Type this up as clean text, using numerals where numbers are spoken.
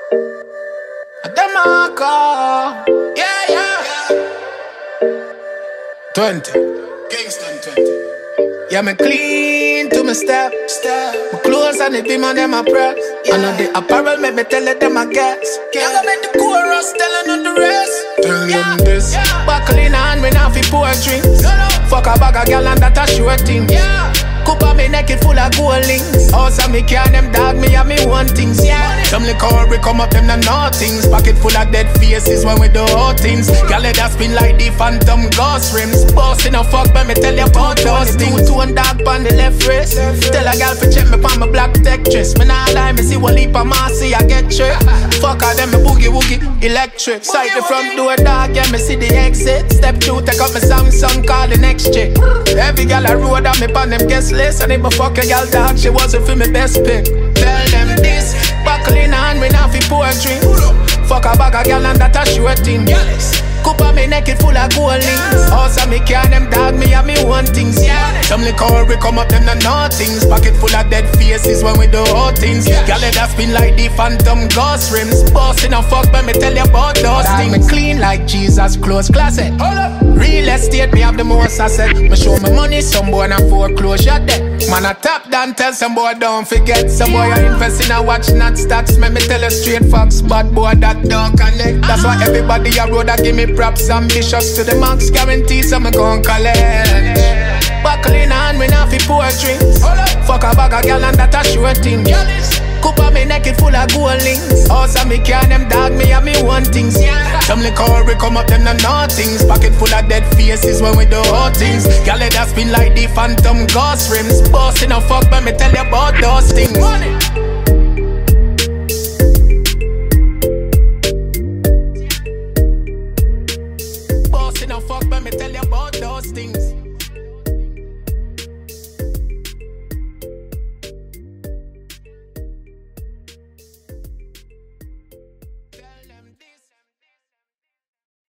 Demarco. Yeah. 20. Kingston 20. Yeah, me clean to my step. My clothes and the beam on them I press. I know the apparel make me tell it them I guess. Can't go make the chorus telling on the rest. Tell them this. Buckle in hand, me now fi pour drinks. Fuck a bag of gal and that a short thing. Coupe me naked full of gold links. Also me can them dog me and me one things. Some liquor come up them the nothings. Pocket full of dead faces when we do hot things. Gal that spin like the phantom ghost rims. Bossing a fuck but me tell you about those things. Two and dog on the left wrist. Tell a gal fi check me on my black Tetris. Me nah lie me see one leap of Marcy I get trick. Fuck her them me boogie woogie electric. Sight the front door dog yeah me see the exit. Step 2 take up my Samsung call the next chick. Every gal I road up me on them guest list. And if I fuck a gal dog, she wasn't for me best pick. Tell them this, buckle in hand, me now fi pour drinks. Fuck a bag of gal and that a short thing. Coupe me naked full of gold links. Also me can them dog me and me one things. Some liquor come up them the nothings. Pocket full of dead faces when we do hot things. Gal that spin like the phantom ghost rims. Bossing a fuck but me tell you about those things. Me clean like Jesus close closet. Real estate me have the most asset. Me show me money, some boy na foreclosure debt. Man a top down tell some boy don't forget. Some boy I invest in a watch not stocks. Me tell you straight facts. Bad boy that don't connect. That's why everybody a road a give me props. Ambitious to the max guarantee so me gon' collect. Buckle in hand me now fi pour drinks. Fuck a bag of gal and that a short thing. Coupe me naked full of gold links. Also me can them dog me and me one things. Some liquor come up them the nothings. Pocket full of dead faces when we do hot things. Gal that spin like the phantom ghost rims. Bossing a fuck but me tell you about those things. Bossing a fuck but me tell you about those things.